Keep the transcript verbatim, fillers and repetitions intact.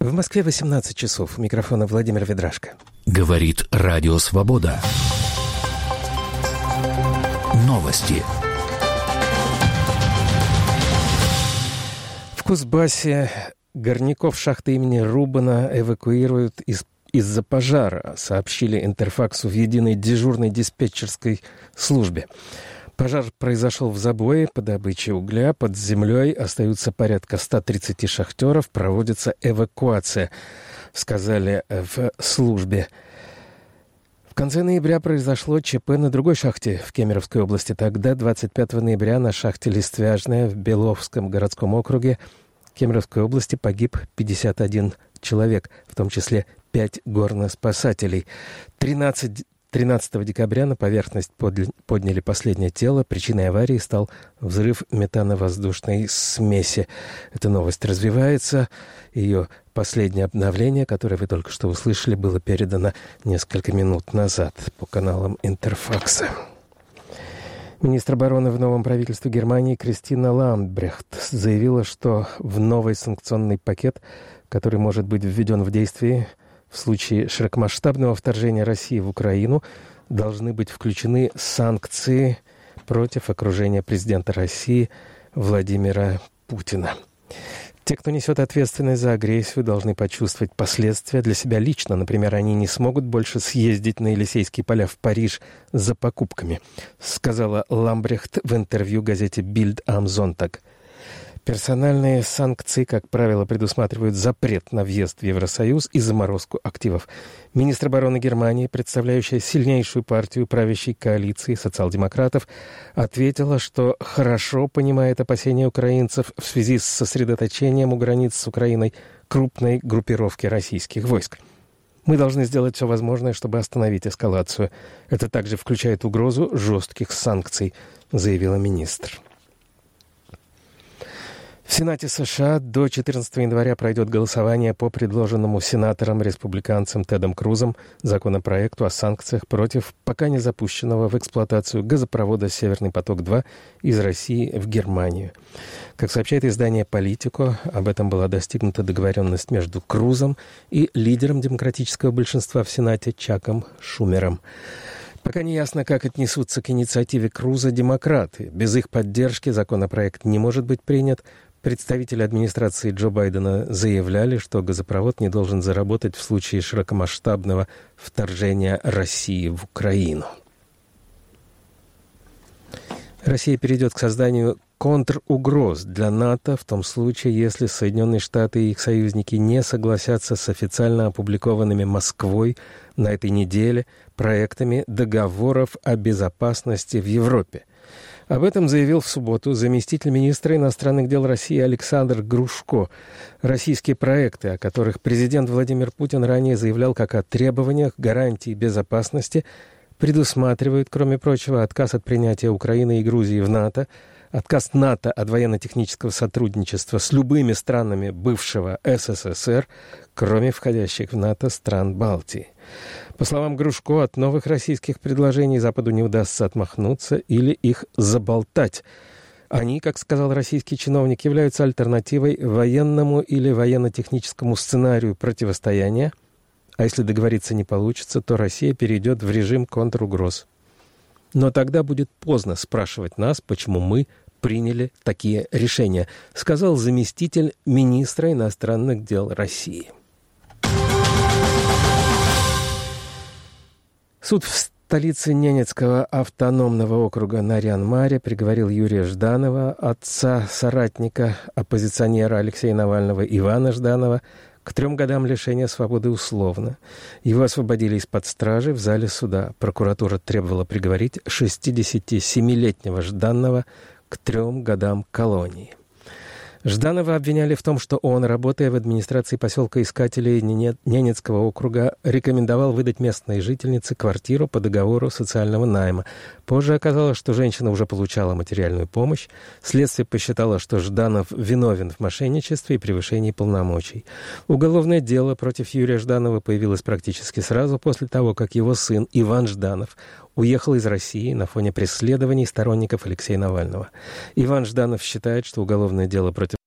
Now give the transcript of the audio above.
В Москве восемнадцать часов. У микрофона Владимир Ведрашко. Говорит Радио Свобода. Новости. В Кузбассе горняков шахты имени Рубана эвакуируют из, из-за пожара, сообщили Интерфаксу в единой дежурной диспетчерской службе. Пожар произошел в забое по добыче угля. Под землей остаются порядка ста тридцати шахтеров. Проводится эвакуация, сказали в службе. В конце ноября произошло ЧП на другой шахте в Кемеровской области. Тогда, двадцать пятого ноября, на шахте Листвяжная в Беловском городском округе Кемеровской области погиб пятьдесят один человек, в том числе пять горноспасателей. тринадцатого декабря на поверхность подняли последнее тело. Причиной аварии стал взрыв метановоздушной смеси. Эта новость развивается. Ее последнее обновление, которое вы только что услышали, было передано несколько минут назад по каналам Интерфакса. Министр обороны в новом правительстве Германии Кристина Ламбрехт заявила, что в новый санкционный пакет, который может быть введен в действие в случае широкомасштабного вторжения России в Украину, должны быть включены санкции против окружения президента России Владимира Путина. Те, кто несет ответственность за агрессию, должны почувствовать последствия для себя лично. Например, они не смогут больше съездить на Елисейские поля в Париж за покупками, сказала Ламбрехт в интервью газете «Бильд ам Зонтаг». Персональные санкции, как правило, предусматривают запрет на въезд в Евросоюз и заморозку активов. Министр обороны Германии, представляющая сильнейшую партию правящей коалиции социал-демократов, ответила, что хорошо понимает опасения украинцев в связи с сосредоточением у границ с Украиной крупной группировки российских войск. «Мы должны сделать все возможное, чтобы остановить эскалацию. Это также включает угрозу жестких санкций», заявила министр. В Сенате США до четырнадцатого января пройдет голосование по предложенному сенатором-республиканцем Тедом Крузом законопроекту о санкциях против пока не запущенного в эксплуатацию газопровода «Северный поток-два» из России в Германию. Как сообщает издание «Политико», об этом была достигнута договоренность между Крузом и лидером демократического большинства в Сенате Чаком Шумером. Пока не ясно, как отнесутся к инициативе Круза демократы. Без их поддержки законопроект не может быть принят. Представители администрации Джо Байдена заявляли, что газопровод не должен заработать в случае широкомасштабного вторжения России в Украину. Россия перейдет к созданию контругроз для НАТО в том случае, если Соединенные Штаты и их союзники не согласятся с официально опубликованными Москвой на этой неделе проектами договоров о безопасности в Европе. Об этом заявил в субботу заместитель министра иностранных дел России Александр Грушко. Российские проекты, о которых президент Владимир Путин ранее заявлял как о требованиях гарантии безопасности, предусматривают, кроме прочего, отказ от принятия Украины и Грузии в НАТО, отказ НАТО от военно-технического сотрудничества с любыми странами бывшего СССР, кроме входящих в НАТО стран Балтии. По словам Грушко, от новых российских предложений Западу не удастся отмахнуться или их заболтать. Они, как сказал российский чиновник, являются альтернативой военному или военно-техническому сценарию противостояния, а если договориться не получится, то Россия перейдет в режим контругроз. Но тогда будет поздно спрашивать нас, почему мы приняли такие решения, сказал заместитель министра иностранных дел России. Суд в столице Ненецкого автономного округа Нарьян-Маре приговорил Юрия Жданова, отца соратника оппозиционера Алексея Навального Ивана Жданова, к трем годам лишения свободы условно. Его освободили из-под стражи в зале суда. Прокуратура требовала приговорить шестидесятисемилетнего Жданова к трем годам колонии. Жданова обвиняли в том, что он, работая в администрации поселка Искателей Ненецкого округа, рекомендовал выдать местной жительнице квартиру по договору социального найма. Позже оказалось, что женщина уже получала материальную помощь. Следствие посчитало, что Жданов виновен в мошенничестве и превышении полномочий. Уголовное дело против Юрия Жданова появилось практически сразу после того, как его сын Иван Жданов уехал из России на фоне преследований сторонников Алексея Навального. Иван Жданов считает, что уголовное дело против